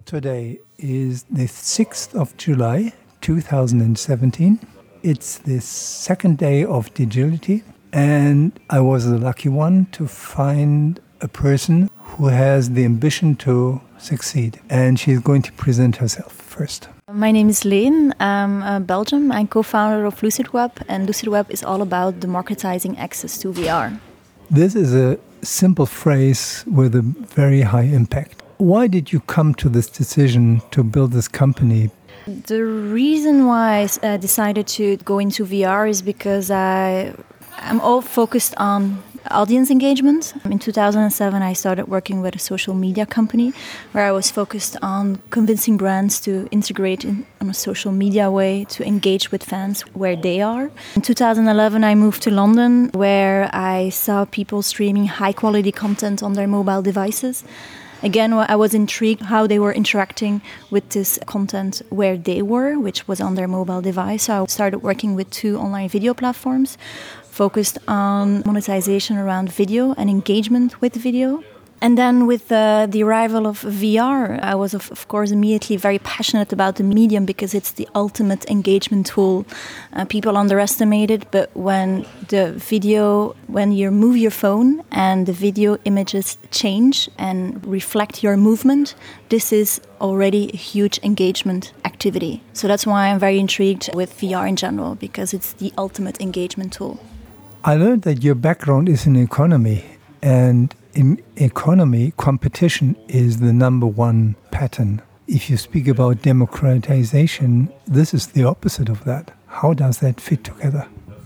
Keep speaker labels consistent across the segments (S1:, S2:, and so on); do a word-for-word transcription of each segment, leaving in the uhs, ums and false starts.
S1: Today is the sixth of July, two thousand seventeen. It's the second day of Digility, and I was the lucky one to find a person who has the ambition to succeed. And she's going to present herself first.
S2: My name is Leen. I'm a Belgium. I'm co-founder of LucidWeb, and LucidWeb is all about democratizing access to V R.
S1: This is a simple phrase with a very high impact. Why did you come to this decision to build this company?
S2: The reason why I uh, decided to go into V R is because I, I'm all focused on audience engagement. In two thousand seven, I started working with a social media company where I was focused on convincing brands to integrate in, in a social media way to engage with fans where they are. In two thousand eleven, I moved to London where I saw people streaming high-quality content on their mobile devices. Again, I was intrigued how they were interacting with this content where they were, which was on their mobile device. So I started working with two online video platforms focused on monetization around video and engagement with video. And then with uh, the arrival of V R, I was, of, of course, immediately very passionate about the medium because it's the ultimate engagement tool. Uh, people underestimate it, but when the video, when you move your phone and the video images change and reflect your movement, this is already a huge engagement activity. So that's why I'm very intrigued with V R in general, because it's the ultimate engagement tool.
S1: I learned that your background is in economy, and in economy, competition is the number one pattern. If you speak about democratization, this is the opposite of that. How does that fit together?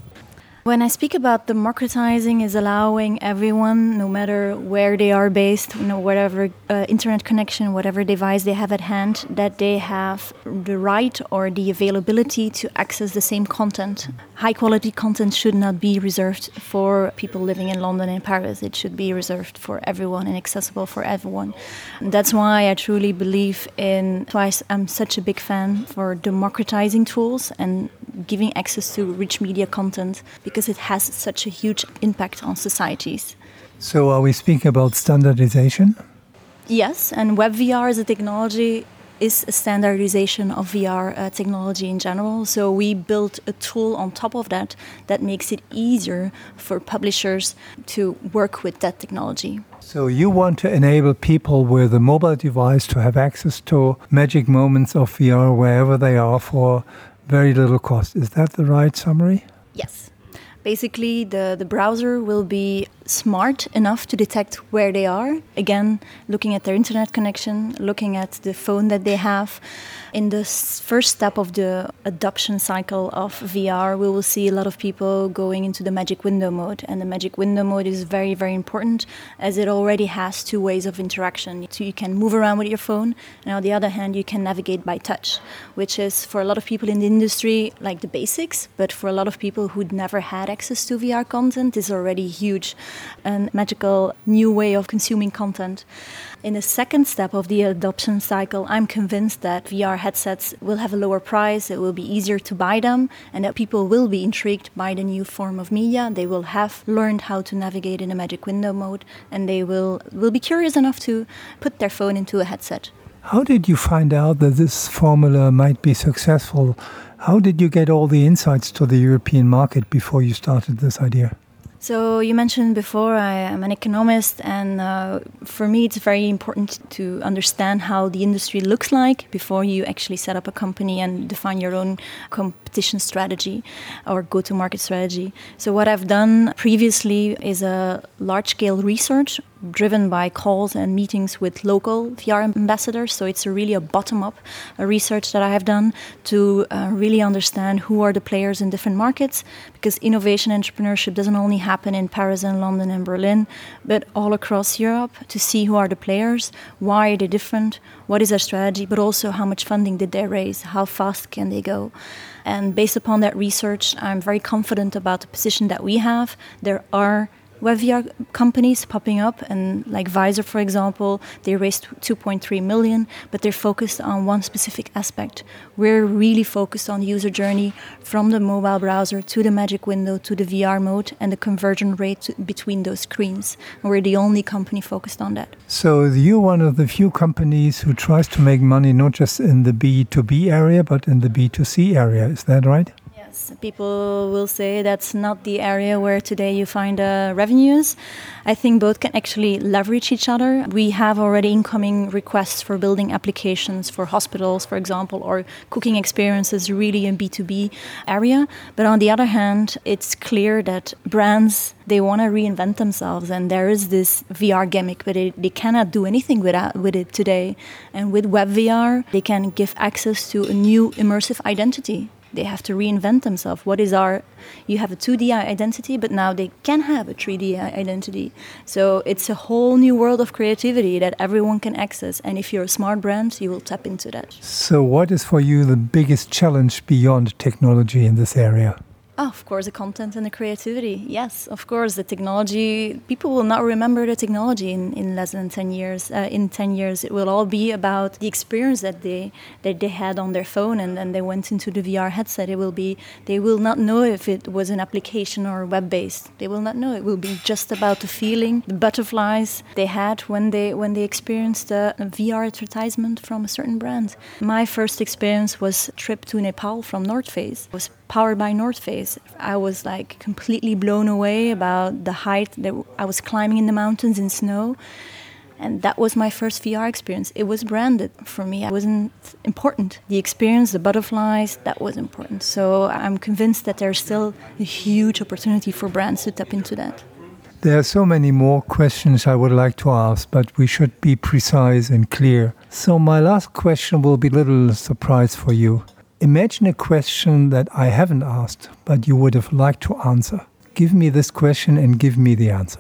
S2: When I speak about democratizing, is allowing everyone, no matter where they are based, you know, whatever uh, internet connection, whatever device they have at hand, that they have the right or the availability to access the same content. High quality content should not be reserved for people living in London and Paris. It should be reserved for everyone and accessible for everyone. And that's why I truly believe in, why I'm such a big fan for democratizing tools and giving access to rich media content, because it has such a huge impact on societies.
S1: So are we speaking about standardization?
S2: Yes, and WebVR as a technology is a standardization of V R uh, technology in general. So we built a tool on top of that that makes it easier for publishers to work with that technology.
S1: So you want to enable people with a mobile device to have access to magic moments of V R wherever they are for very little cost. Is that the right summary?
S2: Yes. Basically, the, the browser will be smart enough to detect where they are. Again, looking at their internet connection, looking at the phone that they have. In the first step of the adoption cycle of V R, we will see a lot of people going into the magic window mode. And the magic window mode is very, very important, as it already has two ways of interaction. So you can move around with your phone, and on the other hand, you can navigate by touch, which is for a lot of people in the industry like the basics, but for a lot of people who'd never had access to V R content, is already huge and magical new way of consuming content. In the second step of the adoption cycle, I'm convinced that V R headsets will have a lower price, it will be easier to buy them, and that people will be intrigued by the new form of media. They will have learned how to navigate in a magic window mode, and they will, will be curious enough to put their phone into a headset.
S1: How did you find out that this formula might be successful? How did you get all the insights to the European market before you started this idea?
S2: So you mentioned before I am an economist, and uh, for me it's very important to understand how the industry looks like before you actually set up a company and define your own competition strategy or go-to-market strategy. So what I've done previously is a large-scale research driven by calls and meetings with local V R ambassadors. So it's a really a bottom-up a research that I have done to uh, really understand who are the players in different markets, because innovation entrepreneurship doesn't only happen in Paris and London and Berlin, but all across Europe, to see who are the players, why are they different, what is their strategy, but also how much funding did they raise, how fast can they go. And based upon that research, I'm very confident about the position that we have. There are web V R companies popping up, and like Visor, for example, they raised two point three million, but they're focused on one specific aspect. We're really focused on the user journey from the mobile browser to the magic window to the V R mode and the conversion rate between those screens. And we're the only company focused on that.
S1: So you're one of the few companies who tries to make money not just in the B two B area, but in the B two C area. Is that right?
S2: People will say that's not the area where today you find uh, revenues. I think both can actually leverage each other. We have already incoming requests for building applications for hospitals, for example, or cooking experiences really in B two B area. But on the other hand, it's clear that brands, they want to reinvent themselves, and there is this V R gimmick, but it, they cannot do anything without, with it today. And with web V R, they can give access to a new immersive identity. They have to reinvent themselves. What is our, you have a two D identity, but now they can have a three D identity. So it's a whole new world of creativity that everyone can access. And if you're a smart brand, you will tap into that.
S1: So what is for you the biggest challenge beyond technology in this area?
S2: Oh, of course, the content and the creativity. Yes, of course, the technology. People will not remember the technology in, in less than ten years. Uh, in ten years, it will all be about the experience that they that they had on their phone, and then they went into the V R headset. It will be. They will not know if it was an application or web-based. They will not know. It will be just about the feeling, the butterflies they had when they when they experienced a, a V R advertisement from a certain brand. My first experience was a trip to Nepal from North Face. It was powered by North Face. I was like completely blown away about the height that I was climbing in the mountains in snow. And that was my first V R experience. It was branded for me. It wasn't important. The experience, the butterflies, that was important. So I'm convinced that there's still a huge opportunity for brands to tap into that.
S1: There are so many more questions I would like to ask, but we should be precise and clear. So my last question will be a little surprise for you. Imagine a question that I haven't asked, but you would have liked to answer. Give me this question and give me the answer.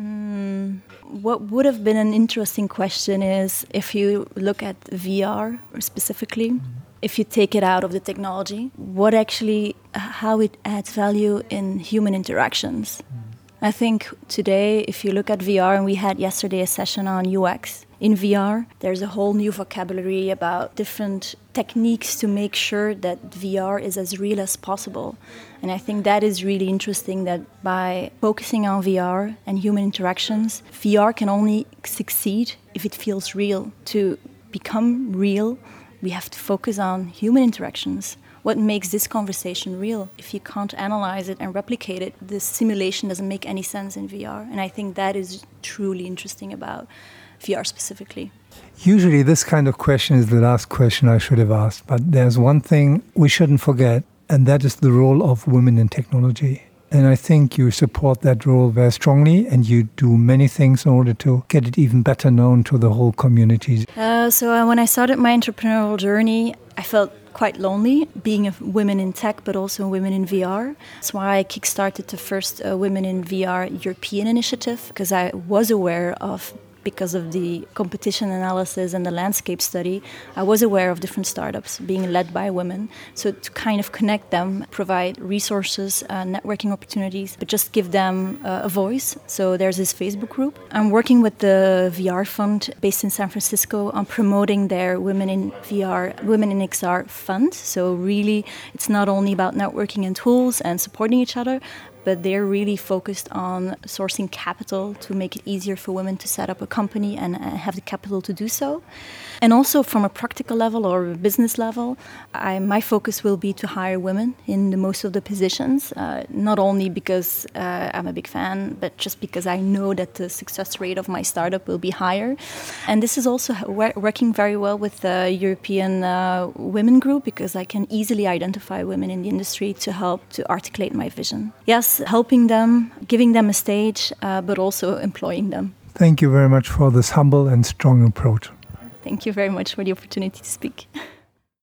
S2: Mm, what would have been an interesting question is if you look at V R specifically, mm. if you take it out of the technology, what actually, how it adds value in human interactions. Mm. I think today, if you look at V R, and we had yesterday a session on U X, in V R, there's a whole new vocabulary about different techniques to make sure that V R is as real as possible. And I think that is really interesting, that by focusing on V R and human interactions, V R can only succeed if it feels real. To become real, we have to focus on human interactions. What makes this conversation real? If you can't analyze it and replicate it, the simulation doesn't make any sense in V R. And I think that is truly interesting about V R specifically.
S1: Usually this kind of question is the last question I should have asked, but there's one thing we shouldn't forget, and that is the role of women in technology. And I think you support that role very strongly, and you do many things in order to get it even better known to the whole community.
S2: Uh, so uh, when I started my entrepreneurial journey, I felt quite lonely, being a women in tech, but also women in V R. That's why I kickstarted the first uh, Women in V R European initiative, because I was aware of, because of the competition analysis and the landscape study, I was aware of different startups being led by women. So to kind of connect them, provide resources, uh, networking opportunities, but just give them uh, a voice. So there's this Facebook group. I'm working with the V R Fund based in San Francisco on promoting their Women in V R, Women in X R fund. So really, it's not only about networking and tools and supporting each other, but they're really focused on sourcing capital to make it easier for women to set up a company and have the capital to do so. And also from a practical level or a business level, I, my focus will be to hire women in the most of the positions, uh, not only because uh, I'm a big fan, but just because I know that the success rate of my startup will be higher. And this is also working very well with the European uh, Women Group, because I can easily identify women in the industry to help to articulate my vision. Yes, helping them, giving them a stage, uh, but also employing them.
S1: Thank you very much for this humble and strong approach.
S2: Thank you very much for the opportunity to speak.